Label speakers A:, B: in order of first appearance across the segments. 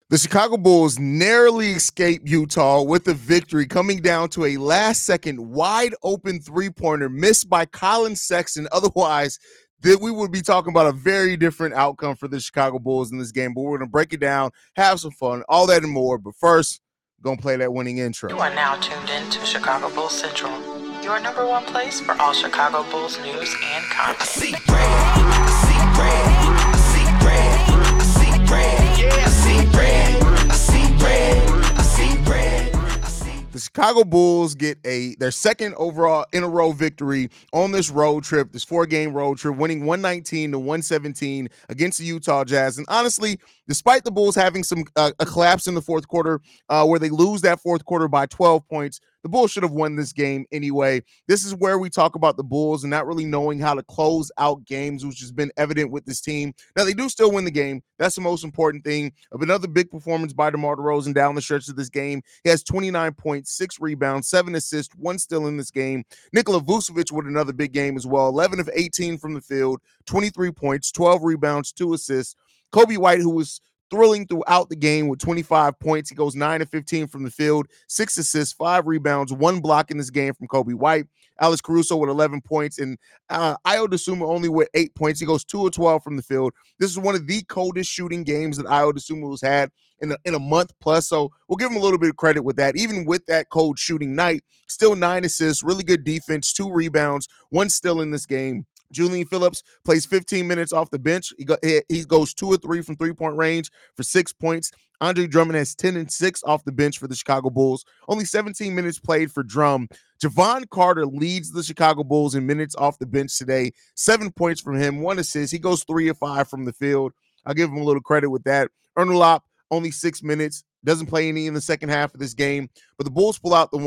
A: The Chicago Bulls narrowly escaped Utah with the victory, coming down to a last-second wide-open three-pointer missed by Colin Sexton. Otherwise, that we would be talking about a very different outcome for the Chicago Bulls in this game. But we're going to break it down, have some fun, all that and more. But first, we're going to play that winning intro.
B: You are now tuned in to Chicago Bulls Central, your number one place for all Chicago Bulls news and content.
C: I see red, I see red, I see red, I see red, yeah, I see red, I see red, I see red, I see.
A: The Chicago Bulls get their second overall in a row victory on this road trip, this 4-game road trip, winning 119-117 against the Utah Jazz. And honestly, despite the Bulls having some a collapse in the fourth quarter where they lose that fourth quarter by 12 points, the Bulls should have won this game anyway. This is where we talk about the Bulls and not really knowing how to close out games, which has been evident with this team. Now, they do still win the game. That's the most important thing. Of another big performance by DeMar DeRozan down the stretch of this game. He has 29 points, 6 rebounds, 7 assists, 1 steal in this game. Nikola Vucevic with another big game as well. 11 of 18 from the field, 23 points, 12 rebounds, 2 assists. Coby White, who was thrilling throughout the game with 25 points. He goes 9 of 15 from the field, 6 assists, 5 rebounds, 1 block in this game from Coby White. Alex Caruso with 11 points, and Ayo Dosunmu only with 8 points. He goes 2 of 12 from the field. This is one of the coldest shooting games that Ayo Dosunmu has had in a month plus, so we'll give him a little bit of credit with that. Even with that cold shooting night, still 9 assists, really good defense, 2 rebounds, 1 steal in this game. Julian Phillips plays 15 minutes off the bench. He goes 2 of 3 from three-point range for 6 points. Andre Drummond has 10 and 6 off the bench for the Chicago Bulls. Only 17 minutes played for Drum. Javon Carter leads the Chicago Bulls in minutes off the bench today. 7 points from him, 1 assist. He goes 3 of 5 from the field. I'll give him a little credit with that. Ernulop, only 6 minutes. Doesn't play any in the second half of this game, but the Bulls pull out the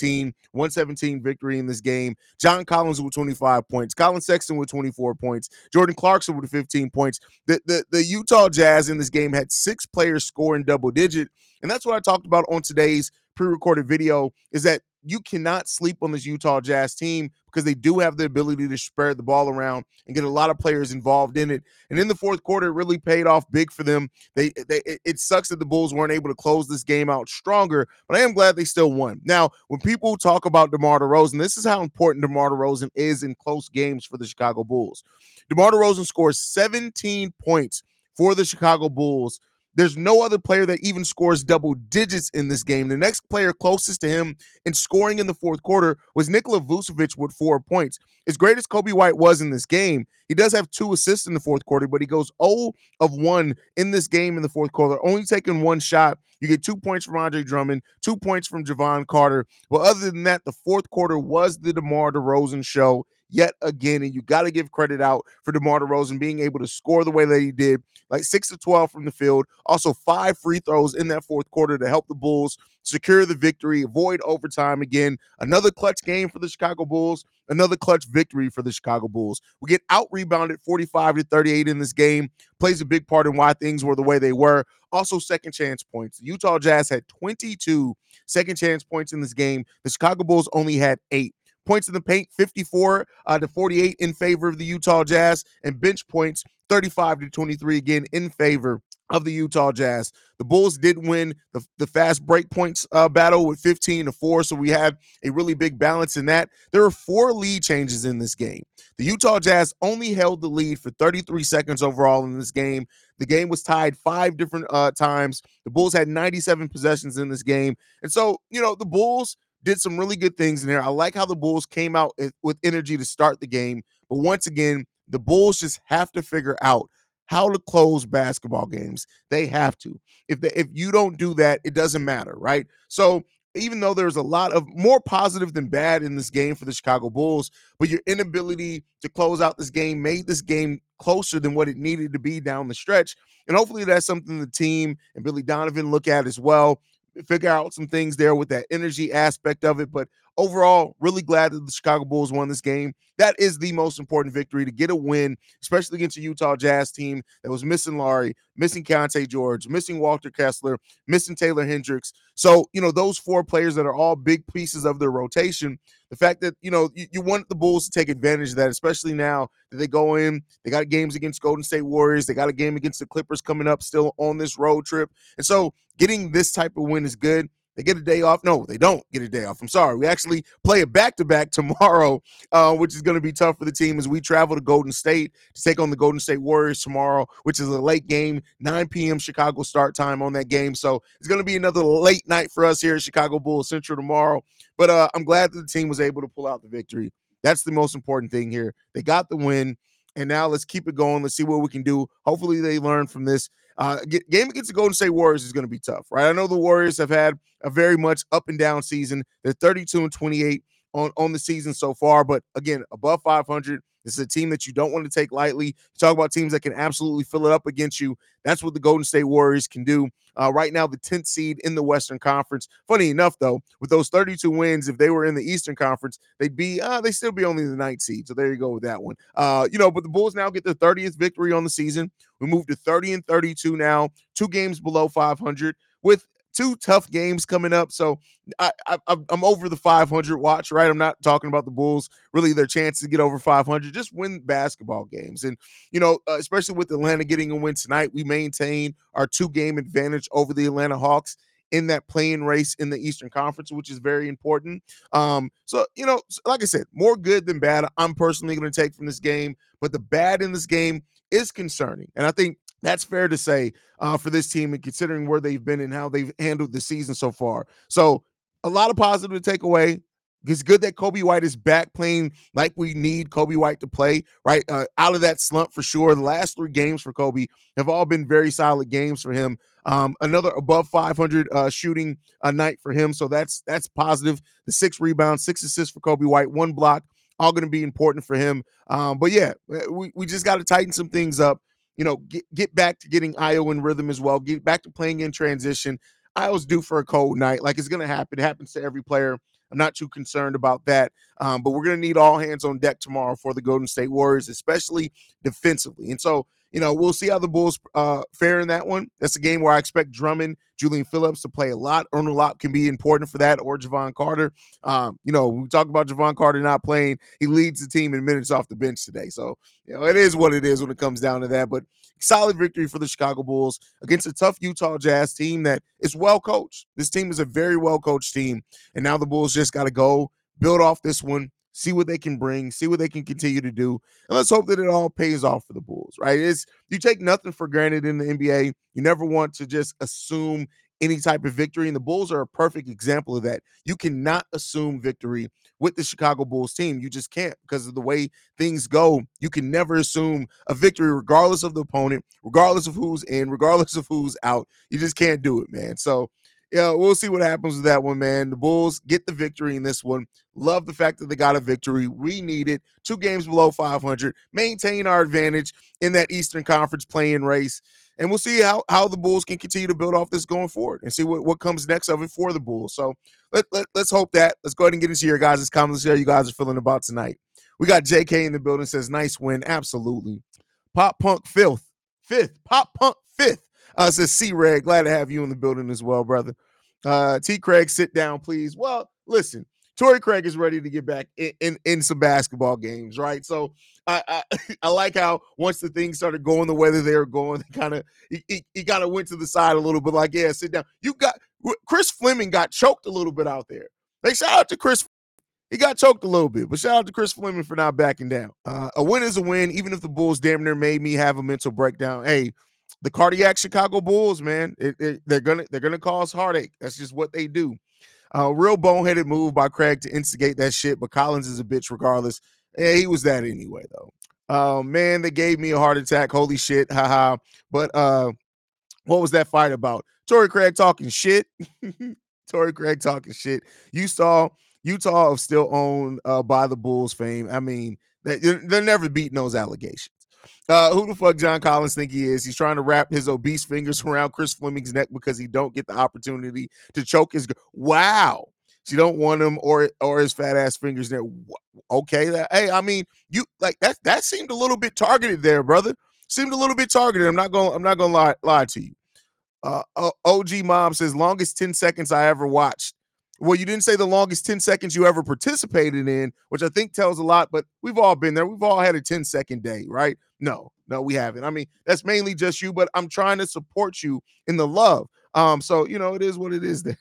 A: 119-117 victory in this game. John Collins with 25 points. Colin Sexton with 24 points. Jordan Clarkson with 15 points. The Utah Jazz in this game had 6 players scoring double-digit, and that's what I talked about on today's pre-recorded video, is that you cannot sleep on this Utah Jazz team because they do have the ability to spread the ball around and get a lot of players involved in it. And in the fourth quarter, it really paid off big for them. It sucks that the Bulls weren't able to close this game out stronger, but I am glad they still won. Now, when people talk about DeMar DeRozan, this is how important DeMar DeRozan is in close games for the Chicago Bulls. DeMar DeRozan scores 17 points for the Chicago Bulls. There's no other player that even scores double digits in this game. The next player closest to him in scoring in the fourth quarter was Nikola Vucevic with 4 points. As great as Coby White was in this game, he does have 2 assists in the fourth quarter, but he goes 0 of 1 in this game in the fourth quarter, only taking 1 shot. You get 2 points from Andre Drummond, 2 points from Javon Carter. But other than that, the fourth quarter was the DeMar DeRozan show yet again, and you got to give credit out for DeMar DeRozan being able to score the way that he did, like 6 of 12 from the field, also 5 free throws in that fourth quarter to help the Bulls secure the victory, avoid overtime again. Another clutch game for the Chicago Bulls, another clutch victory for the Chicago Bulls. We get out-rebounded 45-38 in this game, plays a big part in why things were the way they were. Also, second chance points. The Utah Jazz had 22 second chance points in this game. The Chicago Bulls only had 8. Points in the paint, 54-48 in favor of the Utah Jazz, and bench points, 35-23 again in favor of the Utah Jazz. The Bulls did win the fast break points battle with 15-4, so we had a really big balance in that. There were 4 lead changes in this game. The Utah Jazz only held the lead for 33 seconds overall in this game. The game was tied 5 different times. The Bulls had 97 possessions in this game. And so, the Bulls did some really good things in there. I like how the Bulls came out with energy to start the game. But once again, the Bulls just have to figure out how to close basketball games. They have to. If you don't do that, it doesn't matter, right? So even though there's a lot of more positive than bad in this game for the Chicago Bulls, but your inability to close out this game made this game closer than what it needed to be down the stretch. And hopefully that's something the team and Billy Donovan look at as well. Figure out some things there with that energy aspect of it. But overall, really glad that the Chicago Bulls won this game. That is the most important victory, to get a win, especially against a Utah Jazz team that was missing Laurie, missing Keontae George, missing Walter Kessler, missing Taylor Hendricks. So, those four players that are all big pieces of their rotation, the fact that, you want the Bulls to take advantage of that, especially now that they go in, they got games against Golden State Warriors, they got a game against the Clippers coming up still on this road trip. And so getting this type of win is good. They get a day off. No, they don't get a day off. I'm sorry. We actually play a back-to-back tomorrow, which is going to be tough for the team as we travel to Golden State to take on the Golden State Warriors tomorrow, which is a late game, 9 p.m. Chicago start time on that game. So it's going to be another late night for us here at Chicago Bulls Central tomorrow. But I'm glad that the team was able to pull out the victory. That's the most important thing here. They got the win, and now let's keep it going. Let's see what we can do. Hopefully they learn from this. Game against the Golden State Warriors is going to be tough, right? I know the Warriors have had a very much up and down season. They're 32-28 on the season so far, but again, above 500. This is a team that you don't want to take lightly. You talk about teams that can absolutely fill it up against you. That's what the Golden State Warriors can do. Right now, the 10th seed in the Western Conference. Funny enough, though, with those 32 wins, if they were in the Eastern Conference, they'd still be only the 9th seed. So there you go with that one. But the Bulls now get their 30th victory on the season. We move to 30-32 now, 2 games below 500 with 2 tough games coming up. So I'm over the 500 watch, right? I'm not talking about the Bulls, really their chance to get over 500, just win basketball games. And, especially with Atlanta getting a win tonight, we maintain our 2-game advantage over the Atlanta Hawks in that play-in race in the Eastern Conference, which is very important. So, like I said, more good than bad I'm personally going to take from this game, but the bad in this game is concerning. And I think that's fair to say for this team, and considering where they've been and how they've handled the season so far. So a lot of positive to take away. It's good that Coby White is back playing like we need Coby White to play, right? Out of that slump for sure. The last 3 games for Coby have all been very solid games for him. Another above 500 shooting a night for him. So that's positive. The 6 rebounds, 6 assists for Coby White, 1 block, all going to be important for him. But yeah, we just got to tighten some things up. Get back to getting Ayo in rhythm as well. Get back to playing in transition. Ayo's due for a cold night. Like, it's going to happen. It happens to every player. I'm not too concerned about that. But we're going to need all hands on deck tomorrow for the Golden State Warriors, especially defensively. And so, we'll see how the Bulls fare in that one. That's a game where I expect Drummond, Julian Phillips to play a lot. Ernie Locke can be important for that, or Javon Carter. When we talk about Javon Carter not playing, he leads the team in minutes off the bench today. So, it is what it is when it comes down to that. But solid victory for the Chicago Bulls against a tough Utah Jazz team that is well coached. This team is a very well coached team. And now the Bulls just got to go build off this one, see what they can bring, see what they can continue to do. And let's hope that it all pays off for the Bulls, right? You take nothing for granted in the NBA. You never want to just assume any type of victory. And the Bulls are a perfect example of that. You cannot assume victory with the Chicago Bulls team. You just can't, because of the way things go. You can never assume a victory regardless of the opponent, regardless of who's in, regardless of who's out. You just can't do it, man. So, we'll see what happens with that one, man. The Bulls get the victory in this one. Love the fact that they got a victory. We need it. 2 games below 500. Maintain our advantage in that Eastern Conference play-in race. And we'll see how the Bulls can continue to build off this going forward and see what comes next of it for the Bulls. So let's hope that. Let's go ahead and get into your guys' comments. See how you guys are feeling about tonight. We got JK in the building, says, nice win. Absolutely. Pop Punk fifth. Pop Punk fifth. Says C-Reg. Glad to have you in the building as well, brother. T. Craig, sit down, please. Well, listen. Torrey Craig is ready to get back in some basketball games, right? So I like how once the things started going the way that they were going, he kind of went to the side a little bit, like, yeah, sit down. Chris Fleming got choked a little bit out there. Like, shout out to Chris. He got choked a little bit, but shout out to Chris Fleming for not backing down. A win is a win, even if the Bulls damn near made me have a mental breakdown. Hey, the cardiac Chicago Bulls, man, they're gonna cause heartache. That's just what they do. Real boneheaded move by Craig to instigate that shit, but Collins is a bitch regardless. Yeah, he was that anyway, though. Man, they gave me a heart attack. Holy shit, haha. But what was that fight about? Torrey Craig talking shit. Torrey Craig talking shit. Utah is still owned by the Bulls fame. I mean, they're never beating those allegations. Who the fuck John Collins think he is? He's trying to wrap his obese fingers around Chris Fleming's neck because he don't get the opportunity to choke his. Wow. She don't want him or his fat ass fingers there. Okay, hey, I mean, you like that seemed a little bit targeted there, brother. Seemed a little bit targeted. I'm not gonna lie to you. OG Mom says longest 10 seconds I ever watched. Well, you didn't say the longest 10 seconds you ever participated in, which I think tells a lot, but we've all been there. We've all had a 10-second day, right? No, we haven't. I mean, that's mainly just you, but I'm trying to support you in the love. So it is what it is there.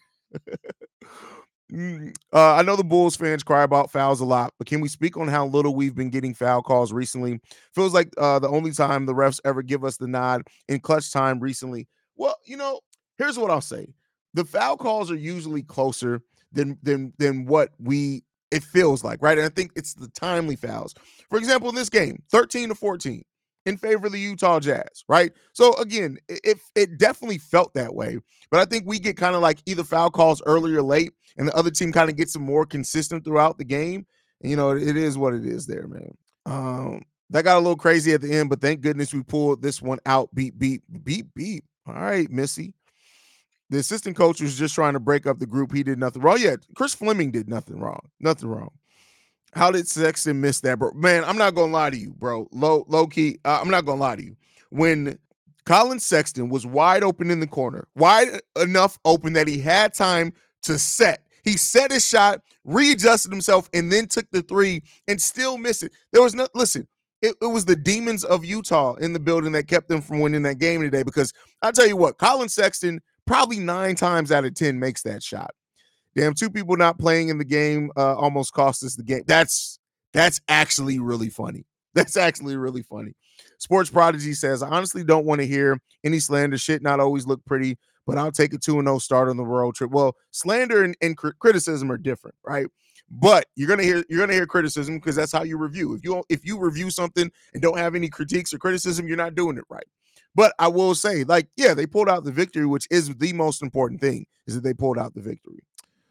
A: I know the Bulls fans cry about fouls a lot, but can we speak on how little we've been getting foul calls recently? Feels like the only time the refs ever give us the nod in clutch time recently. Well, here's what I'll say: the foul calls are usually closer than what it feels like, right? And I think it's the timely fouls. For example, in this game, 13-14 in favor of the Utah Jazz, right? So again, it definitely felt that way, but I think we get kind of like either foul calls early or late, and the other team kind of gets them more consistent throughout the game. And, it is what it is there, man. That got a little crazy at the end, but thank goodness we pulled this one out. Beep, beep, beep, beep. All right, Missy. The assistant coach was just trying to break up the group. He did nothing wrong. Yeah, Chris Fleming did nothing wrong. Nothing wrong. How did Sexton miss that, bro? Man, I'm not gonna lie to you, bro. Low key, I'm not gonna lie to you. When Colin Sexton was wide open in the corner, wide enough open that he had time to set. He set his shot, readjusted himself, and then took the three and still missed it. There was no, listen, it was the demons of Utah in the building that kept them from winning that game today, because I'll tell you what, Colin Sexton probably 9 times out of 10 makes that shot. Damn, 2 people not playing in the game almost cost us the game. That's actually really funny. That's actually really funny. Sports Prodigy says, I honestly don't want to hear any slander. Shit not always look pretty, but I'll take a 2-0 start on the road trip. Well, slander and criticism are different, right? But you're gonna hear criticism because that's how you review. If you review something and don't have any critiques or criticism, you're not doing it right. But I will say, they pulled out the victory, which is the most important thing, is that they pulled out the victory.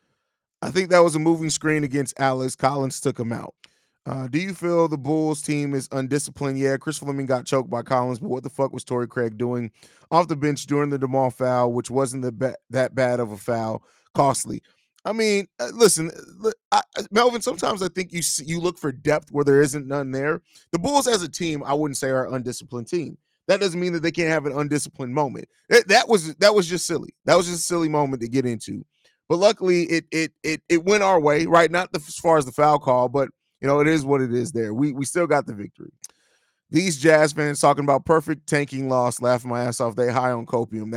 A: I think that was a moving screen against Alex. Collins took him out. Do you feel the Bulls team is undisciplined? Yeah, Chris Fleming got choked by Collins, but what the fuck was Torrey Craig doing off the bench during the DeMar foul, which wasn't that bad of a foul, costly? I mean, listen, Melvin, sometimes I think you look for depth where there isn't none there. The Bulls as a team, I wouldn't say are an undisciplined team. That doesn't mean that they can't have an undisciplined moment. That was just silly. That was just a silly moment to get into. But luckily, it went our way, right? Not as far as the foul call, but it is what it is there. We still got the victory. These Jazz fans talking about perfect tanking loss, laughing my ass off. They high on copium.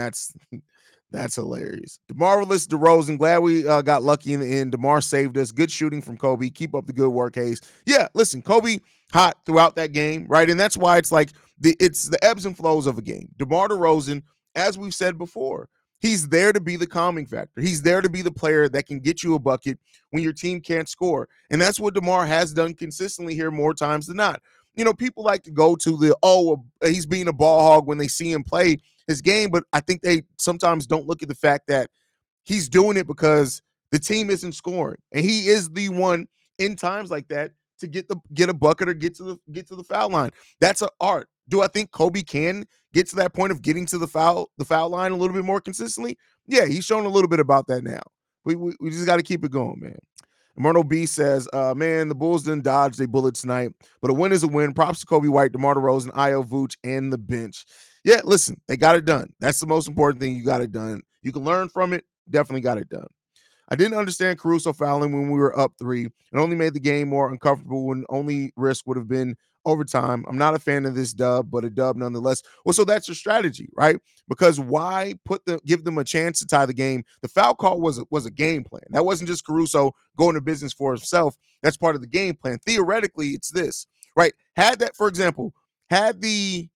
A: That's hilarious. The marvelous DeRozan. Glad we got lucky in the end. DeMar saved us. Good shooting from Kobe. Keep up the good work, Hayes. Yeah, listen, Kobe hot throughout that game, right? And that's why it's like it's the ebbs and flows of a game. DeMar DeRozan, as we've said before, he's there to be the calming factor. He's there to be the player that can get you a bucket when your team can't score. And that's what DeMar has done consistently here more times than not. People like to go to he's being a ball hog when they see him play his game, but I think they sometimes don't look at the fact that he's doing it because the team isn't scoring. And he is the one in times like that to get a bucket or get to the foul line. That's an art. Do I think Kobe can get to that point of getting to the foul line a little bit more consistently? Yeah, he's shown a little bit about that now. We just got to keep it going, man. Myrtle B says, man, the Bulls didn't dodge their bullet tonight, but a win is a win. Props to Kobe White, DeMar DeRozan, Ayo Vooch, and the bench. Yeah, listen, they got it done. That's the most important thing. You got it done. You can learn from it. Definitely got it done. I didn't understand Caruso fouling when we were up 3. It only made the game more uncomfortable when only risk would have been overtime. I'm not a fan of this dub, but a dub nonetheless. Well, so that's your strategy, right? Because why give them a chance to tie the game? The foul call was a game plan. That wasn't just Caruso going to business for himself. That's part of the game plan. Theoretically, it's this, right? Had that, for example, had the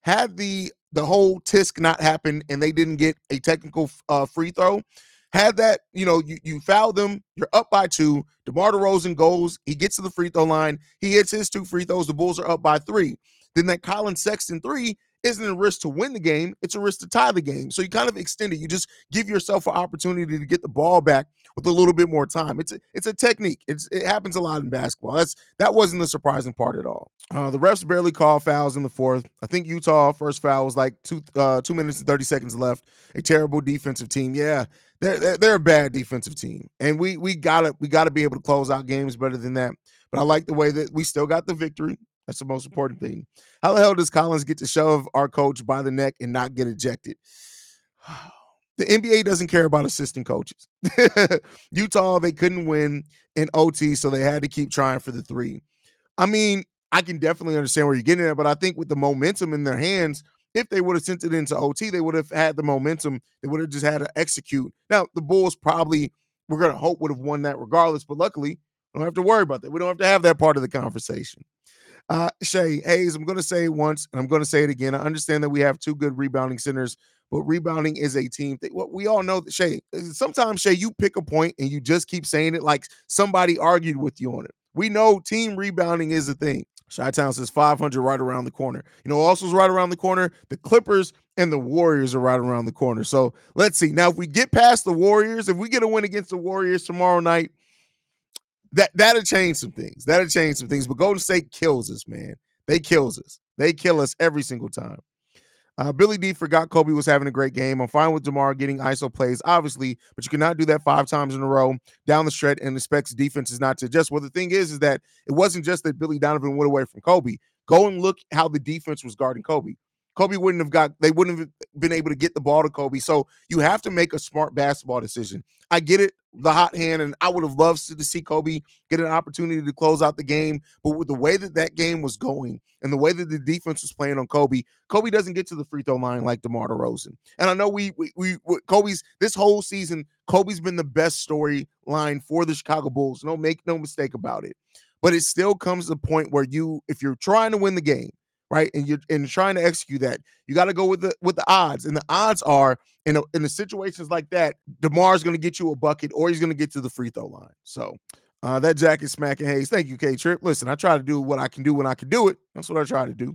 A: whole tisk not happen and they didn't get a technical free throw, had that, you foul them, you're up by 2, DeMar DeRozan goes, he gets to the free throw line, he hits his 2 free throws, the Bulls are up by 3. Then that Colin Sexton 3 isn't a risk to win the game, it's a risk to tie the game. So you kind of extend it. You just give yourself an opportunity to get the ball back with a little bit more time. It's a technique. It happens a lot in basketball. That wasn't the surprising part at all. The refs barely called fouls in the fourth. I think Utah first foul was like 2 minutes and 30 seconds left. A terrible defensive team. Yeah, they're a bad defensive team, and we gotta be able to close out games better than that. But I like the way that we still got the victory. That's the most important thing. How the hell does Collins get to shove our coach by the neck and not get ejected? The NBA doesn't care about assistant coaches. Utah, they couldn't win in OT, so they had to keep trying for the three. I mean, I can definitely understand where you're getting at, but I think with the momentum in their hands, if they would have sent it into OT, they would have had the momentum. They would have just had to execute. Now, the Bulls probably, we're going to hope, would have won that regardless, but luckily, we don't have to worry about that. We don't have to have that part of the conversation. Shay Hayes, I'm going to say it once, and I'm going to say it again. I understand that we have two good rebounding centers, but rebounding is a team thing. Well, we all know that, Shay, sometimes, Shay, you pick a point and you just keep saying it like somebody argued with you on it. We know team rebounding is a thing. Chi-Town says 500 right around the corner. You know, also is right around the corner. The Clippers and the Warriors are right around the corner. So let's see. Now, if we get past the Warriors, if we get a win against the Warriors tomorrow night, that'll change some things. That'll change some things. But Golden State kills us, man. They kills us. They kill us every single time. Billy D forgot Kobe was having a great game. I'm fine with DeMar getting ISO plays, obviously, but you cannot do that 5 times in a row down the stretch and expect defenses not to adjust. Well, the thing is that it wasn't just that Billy Donovan went away from Kobe. Go and look how the defense was guarding Kobe. They wouldn't have been able to get the ball to Kobe. So you have to make a smart basketball decision. I get it, the hot hand, and I would have loved to see Kobe get an opportunity to close out the game. But with the way that game was going and the way that the defense was playing on Kobe doesn't get to the free throw line like DeMar DeRozan. And I know Kobe's this whole season, Kobe's been the best storyline for the Chicago Bulls. Make no mistake about it. But it still comes to the point where if you're trying to win the game, right, and you're trying to execute that, you got to go with the odds, and the odds are in the situations like that, DeMar's going to get you a bucket or he's going to get to the free throw line. So that jacket smacking Hayes. Thank you, K-Trip. Listen, I try to do what I can do when I can do it. That's what I try to do.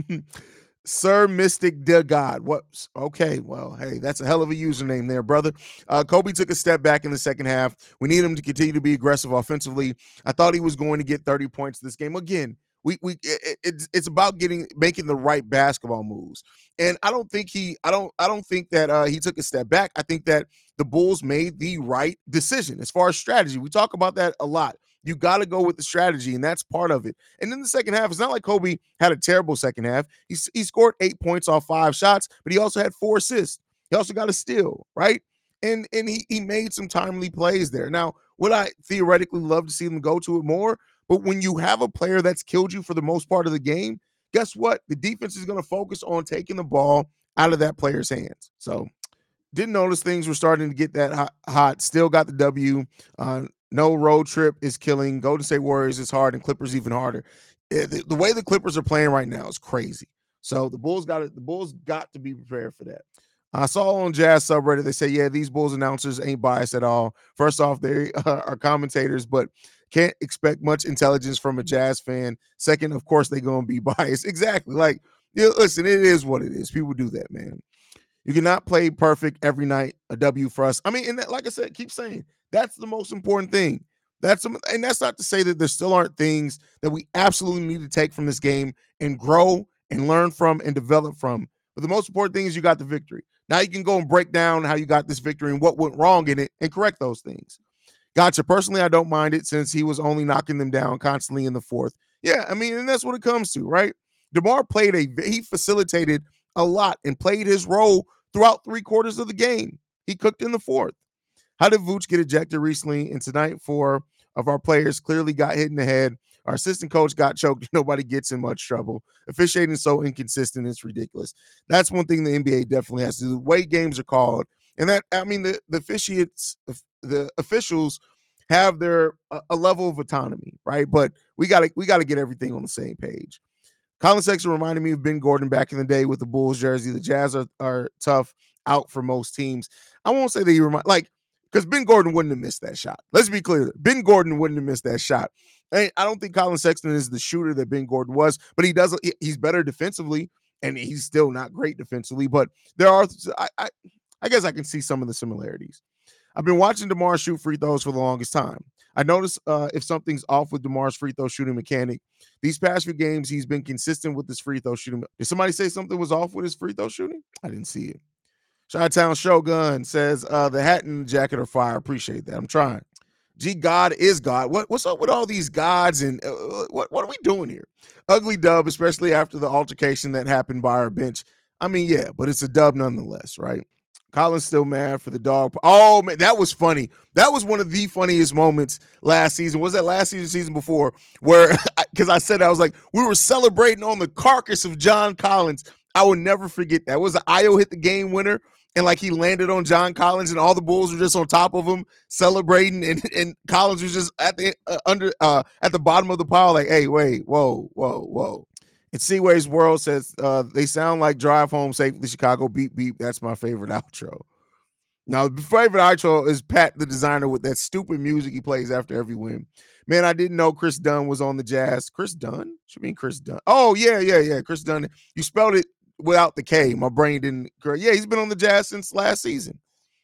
A: Sir Mystic the God. What? Okay, well, hey, that's a hell of a username there, brother. Kobe took a step back in the second half. We need him to continue to be aggressive offensively. I thought he was going to get 30 points this game. Again, it's about making the right basketball moves. And I don't think that he took a step back. I think that the Bulls made the right decision as far as strategy. We talk about that a lot. You got to go with the strategy, and that's part of it. And in the second half, it's not like Kobe had a terrible second half. He scored 8 points off 5 shots, but he also had 4 assists. He also got a steal, right? And he made some timely plays there. Now, would I theoretically love to see them go to it more? But when you have a player that's killed you for the most part of the game, guess what? The defense is going to focus on taking the ball out of that player's hands. So didn't notice things were starting to get that hot. Still got the W. No road trip is killing. Golden State Warriors is hard and Clippers even harder. The way the Clippers are playing right now is crazy. So the Bulls got to be prepared for that. I saw on Jazz subreddit, they say, yeah, these Bulls announcers ain't biased at all. First off, they are commentators, but can't expect much intelligence from a Jazz fan. Second, of course, they're going to be biased. Exactly. Like, listen, it is what it is. People do that, man. You cannot play perfect every night. A W for us. I mean, and that, like I said, keep saying that's the most important thing. And that's not to say that there still aren't things that we absolutely need to take from this game and grow and learn from and develop from. But the most important thing is you got the victory. Now you can go and break down how you got this victory and what went wrong in it and correct those things. Gotcha. Personally, I don't mind it since he was only knocking them down constantly in the fourth. Yeah, I mean, and that's what it comes to, right? DeMar he facilitated a lot and played his role throughout 3/4 of the game. He cooked in the fourth. How did Vooch get ejected recently? And tonight, 4 of our players clearly got hit in the head. Our assistant coach got choked. Nobody gets in much trouble. Officiating is so inconsistent, it's ridiculous. That's one thing the NBA definitely has to do. The way games are called. And that, I mean, the officials have their a level of autonomy, right? But we gotta get everything on the same page. Colin Sexton reminded me of Ben Gordon back in the day with the Bulls jersey. The Jazz are tough out for most teams. I won't say that he because Ben Gordon wouldn't have missed that shot. Let's be clear. Ben Gordon wouldn't have missed that shot. I don't think Colin Sexton is the shooter that Ben Gordon was, but he's better defensively. and he's still not great defensively. But there are, I guess I can see some of the similarities. I've been watching DeMar shoot free throws for the longest time. I notice if something's off with DeMar's free throw shooting mechanic. These past few games, he's been consistent with his free throw shooting. Did somebody say something was off with his free throw shooting? I didn't see it. Chi-Town Shogun says the hat and the jacket are fire. Appreciate that. I'm trying. G, God is God. What's up with all these gods and what are we doing here? Ugly dub, especially after the altercation that happened by our bench. I mean, yeah, but it's a dub nonetheless, right? Colin's still mad for the dog. Oh, man, that was funny. That was one of the funniest moments last season. Was that last season before? Where, because I said, I was like, we were celebrating on the carcass of John Collins. I will never forget that. Was Ayo hit the game winner? And like he landed on John Collins, and all the Bulls were just on top of him celebrating, and Collins was just at the at the bottom of the pile, like, hey, wait, whoa. And Seaway's World says they sound like Drive Home Safely Chicago, beep beep. That's my favorite outro. Now, the favorite outro is Pat the Designer with that stupid music he plays after every win. Man, I didn't know Chris Dunn was on the Jazz. Chris Dunn? Should mean Chris Dunn. Oh, yeah. Chris Dunn. You spelled it without the K. My brain didn't correct. Yeah, he's been on the Jazz since last season.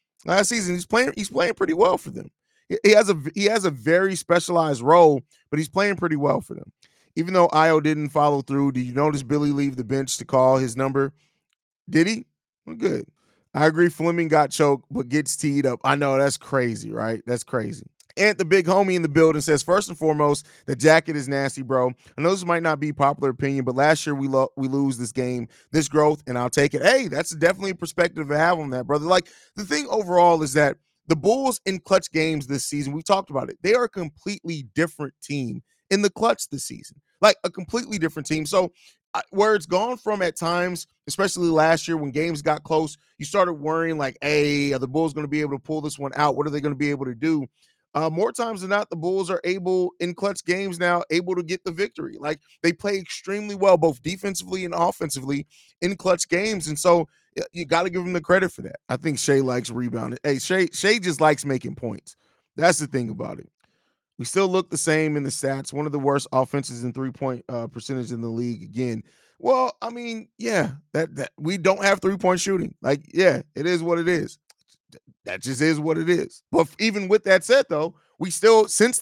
A: He's playing pretty well for them. He has a very specialized role, but he's playing pretty well for them. Even though Ayo didn't follow through, did you notice Billy leave the bench to call his number? Did he? Well, good. I agree Fleming got choked, but gets teed up. I know, that's crazy, right? That's crazy. And the big homie in the building says, first and foremost, the jacket is nasty, bro. I know this might not be popular opinion, but last year we lose this game, this growth, and I'll take it. Hey, that's definitely a perspective to have on that, brother. Like, the thing overall is that the Bulls in clutch games this season, we talked about it, they are a completely different team in the clutch this season. Like, a completely different team. So where it's gone from at times, especially last year when games got close, you started worrying like, hey, are the Bulls going to be able to pull this one out? What are they going to be able to do? More times than not, the Bulls are able in clutch games now, able to get the victory. Like, they play extremely well, both defensively and offensively in clutch games. And so you got to give them the credit for that. I think Shea likes rebounding. Hey, Shea just likes making points. That's the thing about it. We still look the same in the stats. One of the worst offenses in three-point percentage in the league again. Well, I mean, yeah, that we don't have three-point shooting. Like, yeah, it is what it is. That just is what it is. But even with that said, though, we still since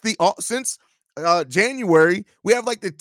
A: January, we have like the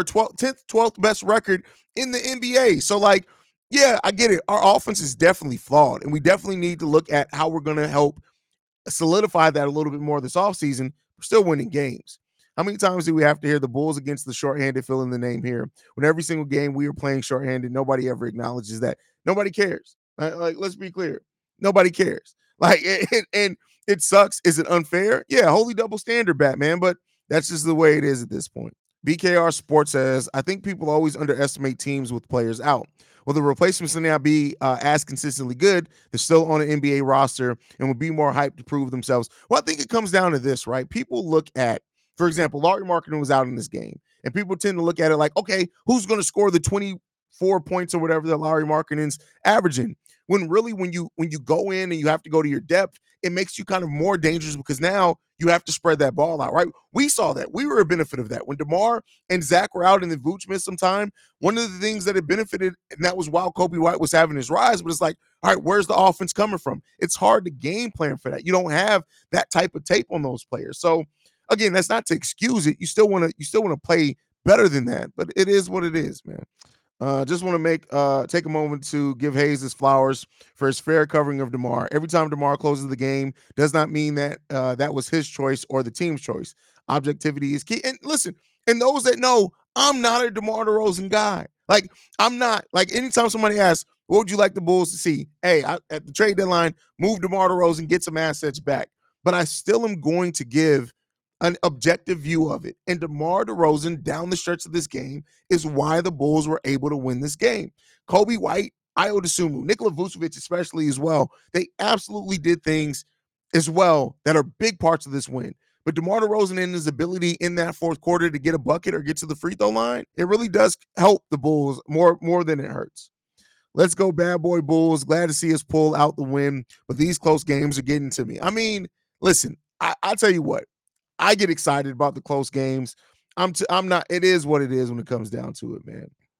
A: 12th best record in the NBA. So, like, yeah, I get it. Our offense is definitely flawed, and we definitely need to look at how we're going to help solidify that a little bit more this offseason. We're still winning games. How many times do we have to hear the Bulls against the shorthanded, fill in the name here? When every single game we are playing shorthanded, nobody ever acknowledges that. Nobody cares. Like, let's be clear. Nobody cares. Like, and it sucks. Is it unfair? Yeah, holy double standard, Batman, but that's just the way it is at this point. BKR Sports says, I think people always underestimate teams with players out. Well, the replacements may not be as consistently good. They're still on an NBA roster and will be more hyped to prove themselves. Well, I think it comes down to this, right? People look at, for example, Lauri Markkanen was out in this game, and people tend to look at it like, okay, who's going to score the 24 points or whatever that Lauri Markkanen's averaging? When really, when you go in and you have to go to your depth, it makes you kind of more dangerous because now you have to spread that ball out, right? We saw that. We were a benefit of that. When DeMar and Zach were out and then Vooch missed some time, one of the things that it benefited, and that was while Kobe White was having his rise, but it's like, all right, where's the offense coming from? It's hard to game plan for that. You don't have that type of tape on those players. So again, that's not to excuse it. You still want to play better than that, but it is what it is, man. Just want to take a moment to give Hayes his flowers for his fair covering of DeMar. Every time DeMar closes the game does not mean that that was his choice or the team's choice. Objectivity is key. And listen, and those that know, I'm not a DeMar DeRozan guy. Like, I'm not. Like, anytime somebody asks, what would you like the Bulls to see? Hey, at the trade deadline, move DeMar DeRozan, get some assets back. But I still am going to give an objective view of it. And DeMar DeRozan down the stretch of this game is why the Bulls were able to win this game. Kobe White, Ayo Dosunmu, Nikola Vucevic especially as well. They absolutely did things as well that are big parts of this win. But DeMar DeRozan and his ability in that fourth quarter to get a bucket or get to the free throw line, it really does help the Bulls more than it hurts. Let's go, bad boy Bulls. Glad to see us pull out the win, but these close games are getting to me. I mean, listen, I'll tell you what. I get excited about the close games. I'm not. It is what it is when it comes down to it, man.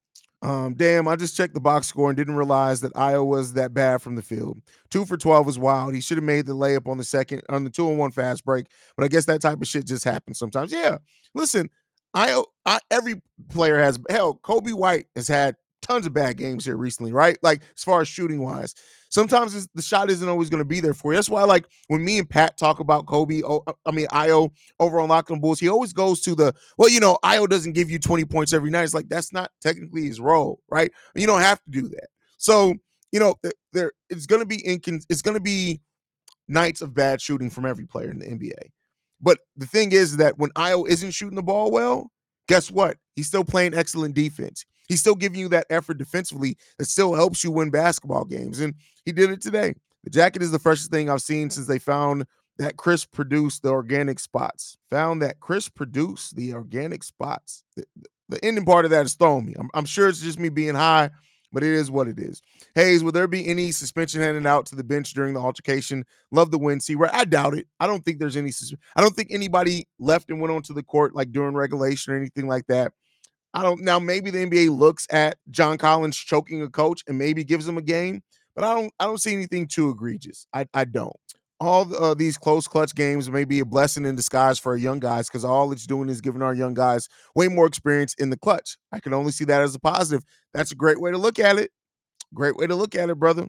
A: Damn, I just checked the box score and didn't realize that Iowa was that bad from the field. 2 for 12 was wild. He should have made the layup on the 2-on-1 fast break, but I guess that type of shit just happens sometimes. Yeah, listen, every player has, hell, Kobe White has had tons of bad games here recently, right? Like, as far as shooting wise, sometimes the shot isn't always going to be there for you. That's why, like, when me and Pat talk about Io over on Locked On Bulls, he always goes to the, well, Io doesn't give you 20 points every night. It's like, that's not technically his role, right? You don't have to do that. So, it's going to be nights of bad shooting from every player in the NBA. But the thing is that when Io isn't shooting the ball well, guess what? He's still playing excellent defense. He's still giving you that effort defensively that still helps you win basketball games. And he did it today. The jacket is the freshest thing I've seen since they found that Chris produced the organic spots. Found that Chris produced the organic spots. The ending part of that is throwing me. I'm sure it's just me being high, but it is what it is. Hayes, will there be any suspension handed out to the bench during the altercation? Love the win. See, I doubt it. I don't think there's any. I don't think anybody left and went onto the court like during regulation or anything like that. I don't. Now, maybe the NBA looks at John Collins choking a coach and maybe gives him a game, but I don't see anything too egregious. I don't. All these close clutch games may be a blessing in disguise for our young guys because all it's doing is giving our young guys way more experience in the clutch. I can only see that as a positive. That's a great way to look at it. Great way to look at it, brother.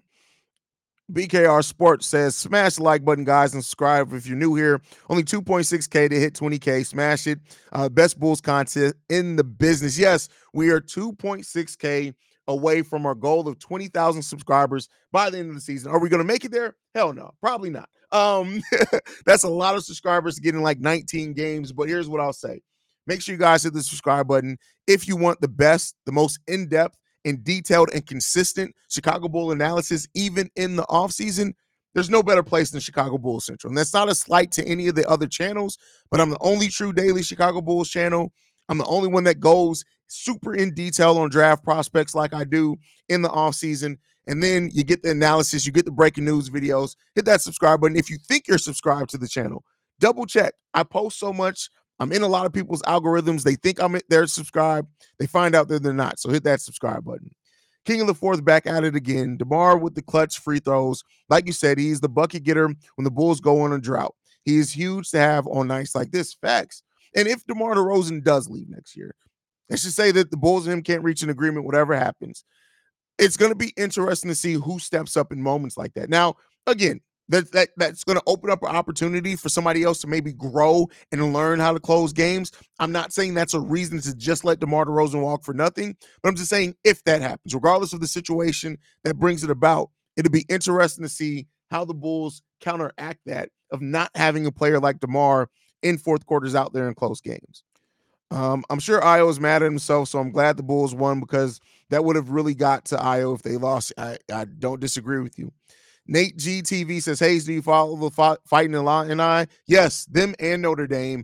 A: BKR Sports says, smash the like button, guys, and subscribe if you're new here. Only 2.6K to hit 20K. Smash it. Best Bulls content in the business. Yes, we are 2.6K away from our goal of 20,000 subscribers by the end of the season. Are we going to make it there? Hell no, probably not. That's a lot of subscribers to get in like 19 games, but here's what I'll say. Make sure you guys hit the subscribe button if you want the best, the most in-depth, and detailed and consistent Chicago Bull analysis, even in the offseason. There's no better place than Chicago Bulls Central. And that's not a slight to any of the other channels, but I'm the only true daily Chicago Bulls channel. I'm the only one that goes super in detail on draft prospects like I do in the offseason. And then you get the analysis, you get the breaking news videos. Hit that subscribe button. If you think you're subscribed to the channel, double check. I post so much. I'm in a lot of people's algorithms. They think they're subscribed. They find out that they're not. So hit that subscribe button. King of the Fourth back at it again. DeMar with the clutch free throws. Like you said, he's the bucket getter when the Bulls go on a drought. He is huge to have on nights like this. Facts. And if DeMar DeRozan does leave next year, let's just say that the Bulls and him can't reach an agreement, whatever happens, it's going to be interesting to see who steps up in moments like that. Now, again, that's going to open up an opportunity for somebody else to maybe grow and learn how to close games. I'm not saying that's a reason to just let DeMar DeRozan walk for nothing, but I'm just saying if that happens, regardless of the situation that brings it about, it'll be interesting to see how the Bulls counteract that of not having a player like DeMar in fourth quarters out there in close games. I'm sure Io is mad at himself, so I'm glad the Bulls won because that would have really got to Io if they lost. I don't disagree with you. Nate GTV says, Hayes, do you follow the Fighting Illini? Yes, them and Notre Dame.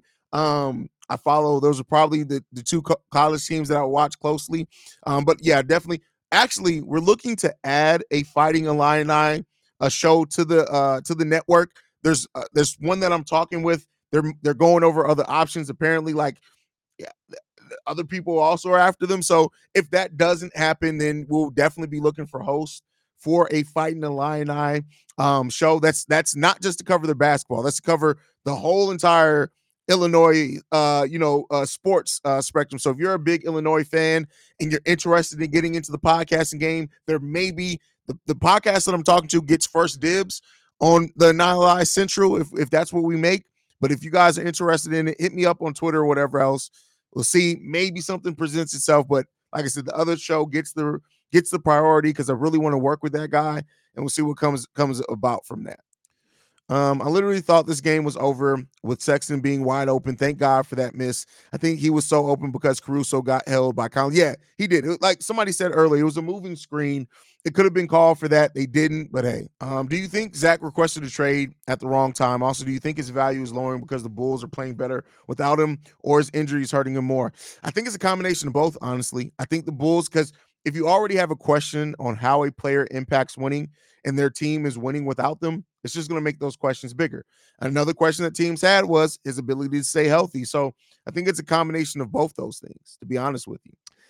A: I follow. Those are probably the two college teams that I watch closely. But yeah, definitely. Actually, we're looking to add a Fighting Illini show to the network. There's one that I'm talking with. They're going over other options. Apparently, like, yeah, other people also are after them. So if that doesn't happen, then we'll definitely be looking for hosts for a Fighting Illini show. That's not just to cover the basketball. That's to cover the whole entire Illinois, sports spectrum. So if you're a big Illinois fan and you're interested in getting into the podcasting game, there may be the podcast that I'm talking to gets first dibs on the Illini Central if that's what we make. But if you guys are interested in it, hit me up on Twitter or whatever else. We'll see. Maybe something presents itself. But like I said, the other show gets the priority because I really want to work with that guy, and we'll see what comes about from that. I literally thought this game was over with Sexton being wide open. Thank God for that miss. I think he was so open because Caruso got held by Collins. Yeah, he did. Like somebody said earlier, it was a moving screen. It could have been called for that. They didn't, but hey. Do you think Zach requested a trade at the wrong time? Also, do you think his value is lowering because the Bulls are playing better without him, or his injuries hurting him more? I think it's a combination of both, honestly. I think the Bulls, because if you already have a question on how a player impacts winning and their team is winning without them, it's just going to make those questions bigger. Another question that teams had was his ability to stay healthy. So I think it's a combination of both those things, to be honest with you.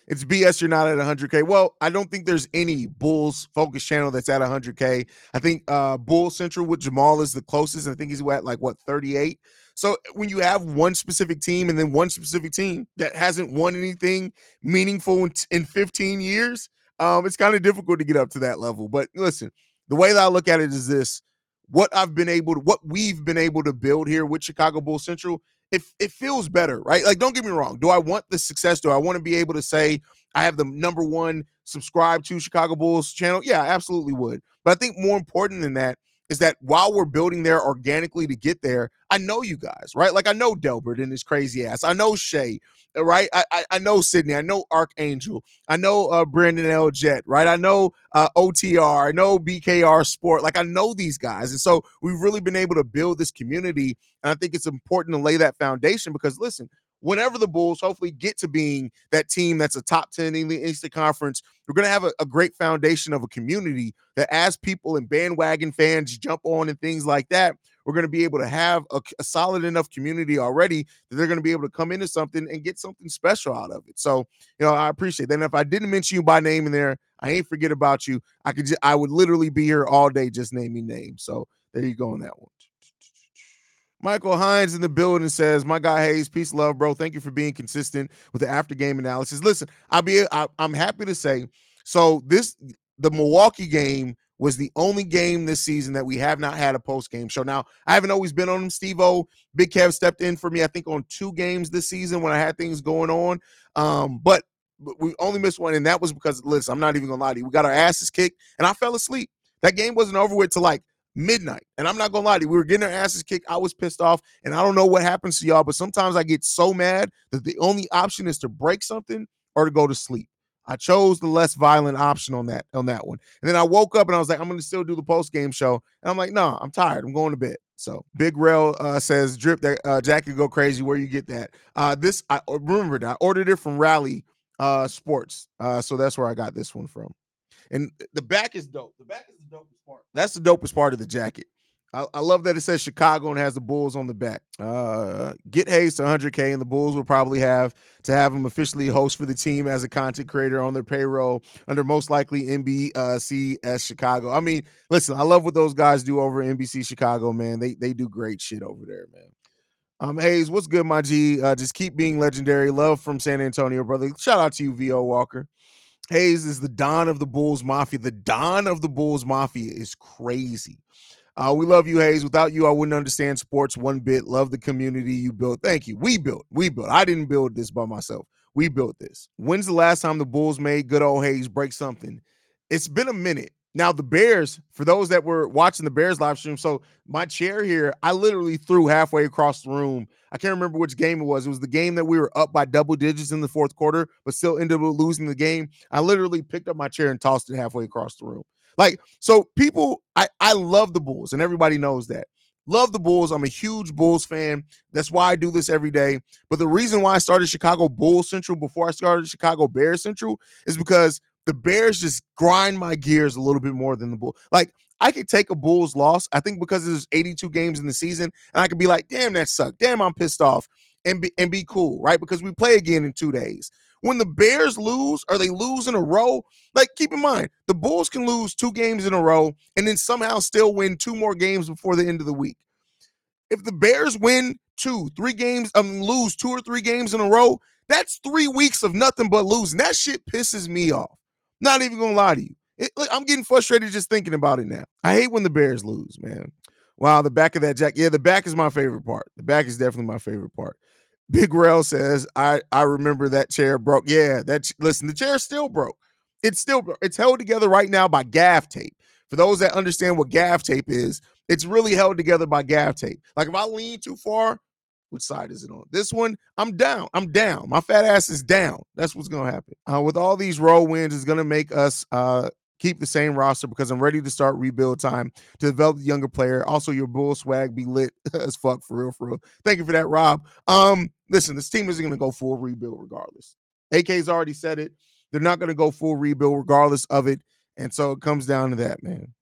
A: It's BS you're not at 100K. Well, I don't think there's any Bulls focus channel that's at 100K. I think Bull Central with Jamal is the closest. I think he's at like, what, 38? So when you have one specific team and then one specific team that hasn't won anything meaningful in 15 years, it's kind of difficult to get up to that level. But listen, the way that I look at it is this: what we've been able to build here with Chicago Bulls Central, it feels better, right? Like, don't get me wrong. Do I want the success? Do I want to be able to say I have the number one subscribe to Chicago Bulls channel? Yeah, I absolutely would. But I think more important than that is that while we're building there organically to get there, I know you guys, right? Like, I know Delbert and his crazy ass. I know Shay, right? I know Sydney. I know Archangel. I know Brandon L. Jet, right? I know OTR. I know BKR Sport. Like, I know these guys. And so we've really been able to build this community. And I think it's important to lay that foundation because, listen, whenever the Bulls hopefully get to being that team that's a top 10 in the Eastern Conference, we're going to have a great foundation of a community that as people and bandwagon fans jump on and things like that, we're going to be able to have a solid enough community already that they're going to be able to come into something and get something special out of it. So, I appreciate that. And if I didn't mention you by name in there, I ain't forget about you. I would literally be here all day just naming names. So there you go on that one. Michael Hines in the building says, "My guy Hayes, peace, love, bro. Thank you for being consistent with the after game analysis." Listen, I'm happy to say, so the Milwaukee game was the only game this season that we have not had a post game show. Now, I haven't always been on him. Steve-O, Big Kev stepped in for me, I think, on 2 games this season when I had things going on. But we only missed one, and that was because, listen, I'm not even gonna lie to you. We got our asses kicked, and I fell asleep. That game wasn't over with till like midnight. And I'm not gonna lie to you, we were getting our asses kicked. I was pissed off, and I don't know what happens to y'all, but sometimes I get so mad that the only option is to break something or to go to sleep. I chose the less violent option on that one. And then I woke up and I was like, I'm gonna still do the post-game show. And I'm like, no, I'm tired. I'm going to bed. So Big Rail says, "Drip, that Jack could go crazy." Where you get that? This I remembered. I ordered it from Rally Sports. So that's where I got this one from. And the back is dope. The back is the dopest part. That's the dopest part of the jacket. I love that it says Chicago and has the Bulls on the back. Get Hayes to 100K, and the Bulls will probably have to have him officially host for the team as a content creator on their payroll under most likely NBC as Chicago. I mean, listen, I love what those guys do over NBC Chicago, man. They do great shit over there, man. Hayes, what's good, my G? Just keep being legendary. Love from San Antonio, brother. Shout out to you, V.O. Walker. Hayes is the Don of the Bulls Mafia. The Don of the Bulls Mafia is crazy. We love you, Hayes. Without you, I wouldn't understand sports one bit. Love the community you built. Thank you. We built. I didn't build this by myself. We built this. When's the last time the Bulls made good old Hayes break something? It's been a minute. Now, the Bears, for those that were watching the Bears live stream, so my chair here, I literally threw halfway across the room. I can't remember which game it was. It was the game that we were up by double digits in the fourth quarter, but still ended up losing the game. I literally picked up my chair and tossed it halfway across the room. Like, so people, I love the Bulls, and everybody knows that. Love the Bulls. I'm a huge Bulls fan. That's why I do this every day. But the reason why I started Chicago Bulls Central before I started Chicago Bears Central is because the Bears just grind my gears a little bit more than the Bulls. Like, I could take a Bulls loss, I think, because there's 82 games in the season, and I could be like, damn, that sucked. Damn, I'm pissed off, and be cool, right? Because we play again in 2 days. When the Bears lose or they lose in a row, like, keep in mind, the Bulls can lose 2 games in a row and then somehow still win 2 more games before the end of the week. If the Bears win 2, 3 games, lose 2 or 3 games in a row, that's 3 weeks of nothing but losing. That shit pisses me off. Not even gonna lie to you. I'm getting frustrated just thinking about it now. I hate when the Bears lose, man. Wow, the back of that jacket. Yeah, the back is my favorite part. The back is definitely my favorite part. Big Rail says, I remember that chair broke. Yeah, listen, the chair still broke. It's still broke. It's held together right now by gaff tape. For those that understand what gaff tape is, it's really held together by gaff tape. Like, if I lean too far, which side is it on? This one, I'm down. My fat ass is down. That's what's going to happen. With all these road wins, it's going to make us keep the same roster because I'm ready to start rebuild time to develop the younger player. Also, your Bull swag be lit as fuck, for real. Thank you for that, Rob. Listen, this team isn't going to go full rebuild regardless. AK's already said it. They're not going to go full rebuild regardless of it. And so it comes down to that, man.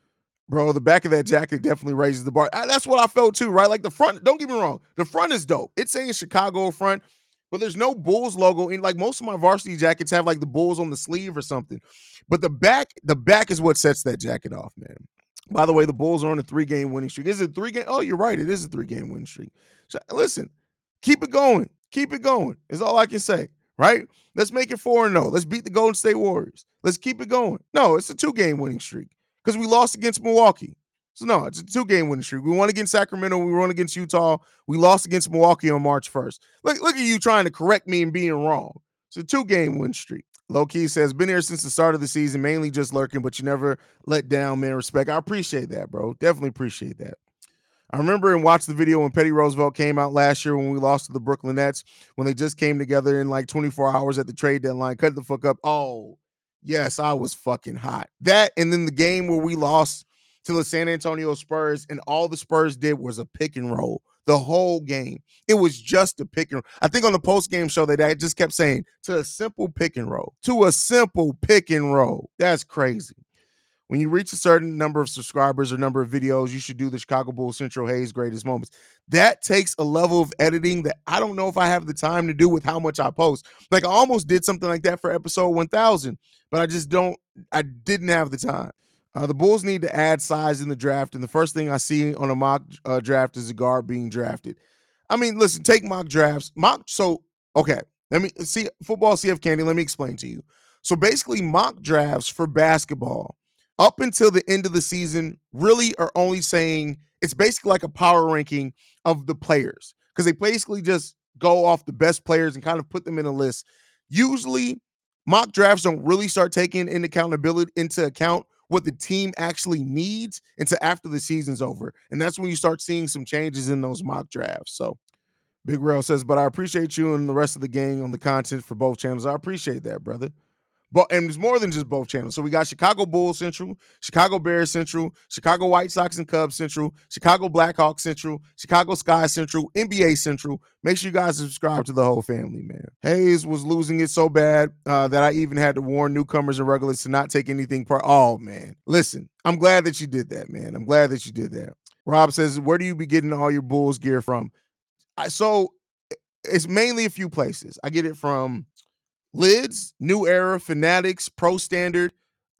A: Bro, the back of that jacket definitely raises the bar. That's what I felt too, right? Like, the front, don't get me wrong, the front is dope. It's saying Chicago front. but there's no Bulls logo in. Like most of my varsity jackets have like the Bulls on the sleeve or something, but the back is what sets that jacket off, man. By the way, the Bulls are on a 3-game winning streak. Is it 3-game? Oh, you're right. It is a 3-game winning streak. So, listen, keep it going. Keep it going is all I can say, right? Let's make it 4-0. Let's beat the Golden State Warriors. Let's keep it going. No, it's a 2-game winning streak because we lost against Milwaukee. So, no, it's a 2-game winning streak. We won against Sacramento. We won against Utah. We lost against Milwaukee on March 1st. Look at you trying to correct me and being wrong. It's a 2-game win streak. Low Key says, been here since the start of the season, mainly just lurking, but you never let down, man. Respect. I appreciate that, bro. Definitely appreciate that. I remember and watched the video when Petty Roosevelt came out last year when we lost to the Brooklyn Nets, when they just came together in like 24 hours at the trade deadline. Cut the fuck up. Oh, yes, I was fucking hot. That and then the game where we lost to the San Antonio Spurs and all the Spurs did was a pick and roll. The whole game. It was just a pick and roll. I think on the post-game show that I just kept saying, to a simple pick and roll. To a simple pick and roll. That's crazy. When you reach a certain number of subscribers or number of videos, you should do the Chicago Bulls Central Hayes greatest moments. That takes a level of editing that I don't know if I have the time to do with how much I post. Like I almost did something like that for episode 1000, but I didn't have the time. The Bulls need to add size in the draft, and the first thing I see on a mock draft is a guard being drafted. I mean, listen, take mock drafts. Okay, let me see football CF Candy. Let me explain to you. So basically, mock drafts for basketball up until the end of the season really are only saying it's basically like a power ranking of the players because they basically just go off the best players and kind of put them in a list. Usually, mock drafts don't really start taking into account what the team actually needs until after the season's over. And that's when you start seeing some changes in those mock drafts. So Big Rail says, but I appreciate you and the rest of the gang on the content for both channels. I appreciate that, brother. But and it's more than just both channels. So we got Chicago Bulls Central, Chicago Bears Central, Chicago White Sox and Cubs Central, Chicago Blackhawks Central, Chicago Sky Central, NBA Central. Make sure you guys subscribe to the whole family, man. Hayes was losing it so bad that I even had to warn newcomers and regulars to not take anything Oh, man. Listen, I'm glad that you did that, man. I'm glad that you did that. Rob says, where do you be getting all your Bulls gear from? So it's mainly a few places. I get it from Lids, New Era, Fanatics, Pro Standard,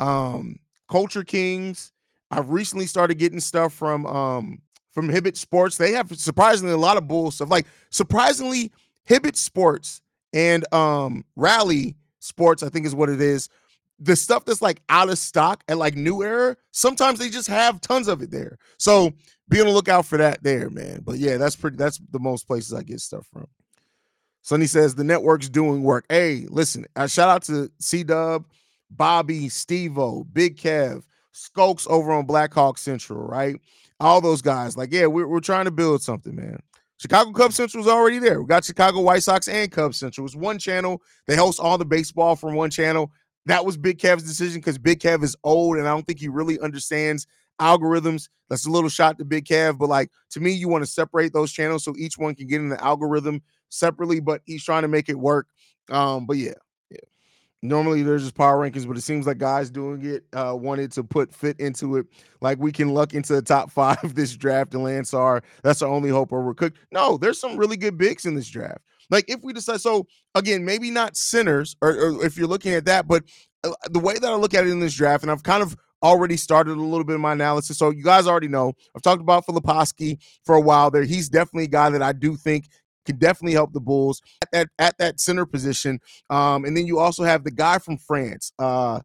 A: Culture Kings. I've recently started getting stuff from Hibbett Sports. They have surprisingly a lot of Bulls stuff. Like surprisingly, Hibbett Sports and Rally Sports, I think is what it is. The stuff that's like out of stock at like New Era, sometimes they just have tons of it there. So be on the lookout for that there, man. But yeah, that's the most places I get stuff from. Sonny says the network's doing work. Hey, listen, shout out to C-Dub, Bobby, Steve-O, Big Kev, Skokes over on Blackhawk Central, right? All those guys. Like, yeah, we're trying to build something, man. Chicago Cubs Central is already there. We got Chicago White Sox and Cubs Central. It's one channel. They host all the baseball from one channel. That was Big Kev's decision because Big Kev is old, and I don't think he really understands algorithms. That's a little shot to Big Kev, but like to me, you want to separate those channels so each one can get in the algorithm separately, but he's trying to make it work. But yeah. Normally there's just power rankings, but it seems like guys doing it wanted to put fit into it. Like we can luck into the top 5 this draft and Lansar. That's our only hope, or we're cooked. No, there's some really good bigs in this draft. Like if we decide, so again, maybe not centers, or if you're looking at that, but the way that I look at it in this draft, and I've kind of already started a little bit of my analysis. So you guys already know I've talked about Filipowski for a while there. He's definitely a guy that I do think can definitely help the Bulls at that center position. And then you also have the guy from France, that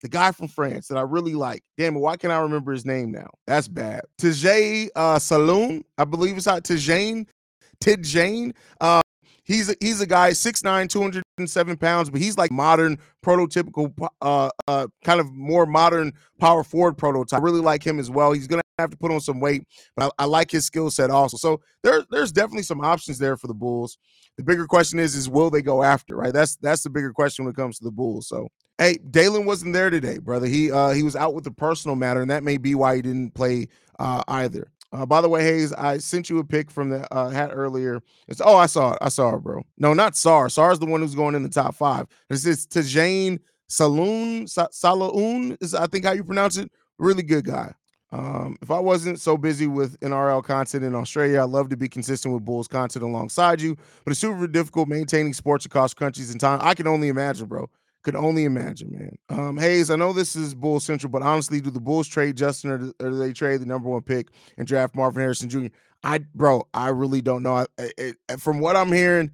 A: I really like. Damn it, why can't I remember his name now? That's bad. Tijay Saloon, I believe it's not Tijane. He's a guy, 6'9", 207 pounds, but he's like modern, prototypical, kind of more modern power forward prototype. I really like him as well. He's going to have to put on some weight, but I like his skill set also. So there's definitely some options there for the Bulls. The bigger question is will they go after, right? That's the bigger question when it comes to the Bulls. So, hey, Dalen wasn't there today, brother. He was out with a personal matter, and that may be why he didn't play either. By the way, Hayes, I sent you a pic from the hat earlier. I saw it, bro. No, not Sar. Sar's the one who's going in the top 5. This is Tijane Saloon is I think how you pronounce it. Really good guy. If I wasn't so busy with NRL content in Australia, I'd love to be consistent with Bulls content alongside you, but it's super difficult maintaining sports across countries and time. I can only imagine, bro. Could only imagine, man. Hayes, I know this is Bulls Central, but honestly, do the Bulls trade Justin, or do they trade the number 1 pick and draft Marvin Harrison Jr.? I really don't know. From what I'm hearing,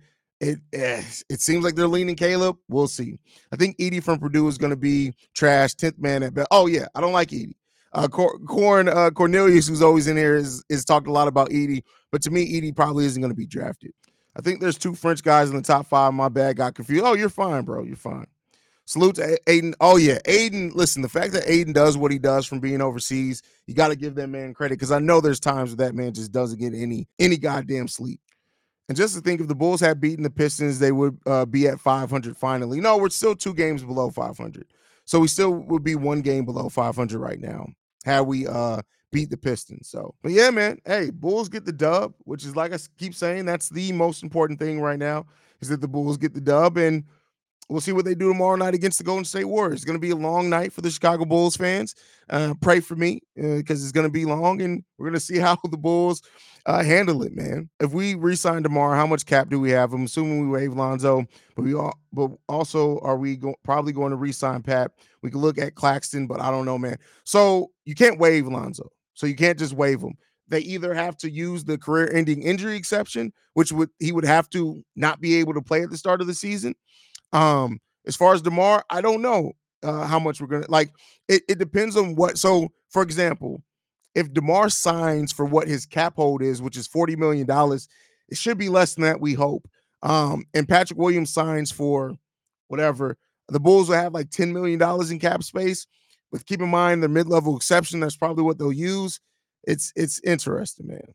A: it seems like they're leaning Caleb. We'll see. I think Edey from Purdue is going to be trash, 10th man at best. Oh yeah, I don't like Edey. Cornelius, who's always in here, is talked a lot about Edey, but to me, Edey probably isn't going to be drafted. I think there's 2 French guys in the top 5. My bad, got confused. Oh, you're fine, bro. You're fine. Salute to Aiden. Oh, yeah. Aiden, listen, the fact that Aiden does what he does from being overseas, you got to give that man credit, because I know there's times where that man just doesn't get any goddamn sleep. And just to think, if the Bulls had beaten the Pistons, they would be at 500 finally. No, we're still 2 games below 500. So we still would be 1 game below 500 right now had we beat the Pistons. So, but yeah, man, hey, Bulls get the dub, which is, like I keep saying, that's the most important thing right now, is that the Bulls get the dub, and we'll see what they do tomorrow night against the Golden State Warriors. It's going to be a long night for the Chicago Bulls fans. Pray for me, because it's going to be long, and we're going to see how the Bulls handle it, man. If we re-sign tomorrow, how much cap do we have? I'm assuming we waive Lonzo, but also are we probably going to re-sign Pat? We can look at Claxton, but I don't know, man. So you can't waive Lonzo. So you can't just waive him. They either have to use the career-ending injury exception, which he would have to not be able to play at the start of the season. As far as DeMar, I don't know how much we're gonna like. It depends on what. So, for example, if DeMar signs for what his cap hold is, which is $40 million, it should be less than that, we hope. And Patrick Williams signs for whatever, the Bulls will have like $10 million in cap space. But keep in mind the mid-level exception, that's probably what they'll use. It's interesting, man.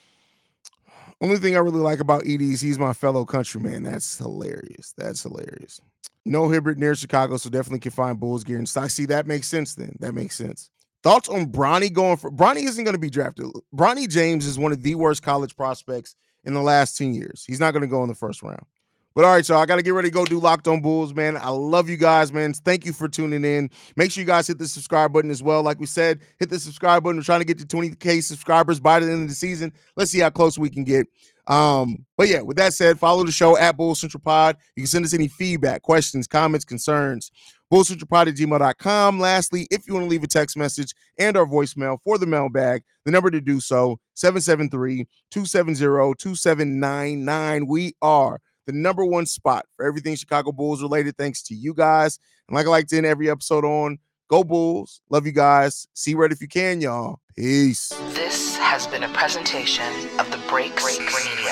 A: Only thing I really like about Edey is he's my fellow countryman. That's hilarious. That's hilarious. No Hibbert near Chicago, so definitely can find Bulls gear in stock. See, that makes sense then. That makes sense. Thoughts on Bronny going for... Bronny isn't going to be drafted. Bronny James is one of the worst college prospects in the last 10 years. He's not going to go in the first round. But all right, y'all, I got to get ready to go do Locked On Bulls, man. I love you guys, man. Thank you for tuning in. Make sure you guys hit the subscribe button as well. Like we said, hit the subscribe button. We're trying to get to 20K subscribers by the end of the season. Let's see how close we can get. But yeah, with that said, follow the show at Bulls Central Pod. You can send us any feedback, questions, comments, concerns. BullsCentralPod@gmail.com. Lastly, if you want to leave a text message and our voicemail for the mailbag, the number to do so, 773-270-2799. We are the number 1 spot for everything Chicago Bulls related, thanks to you guys. And like I like to end every episode on, go Bulls. Love you guys. See red if you can, y'all. Peace.
B: This has been a presentation of the Break Radio.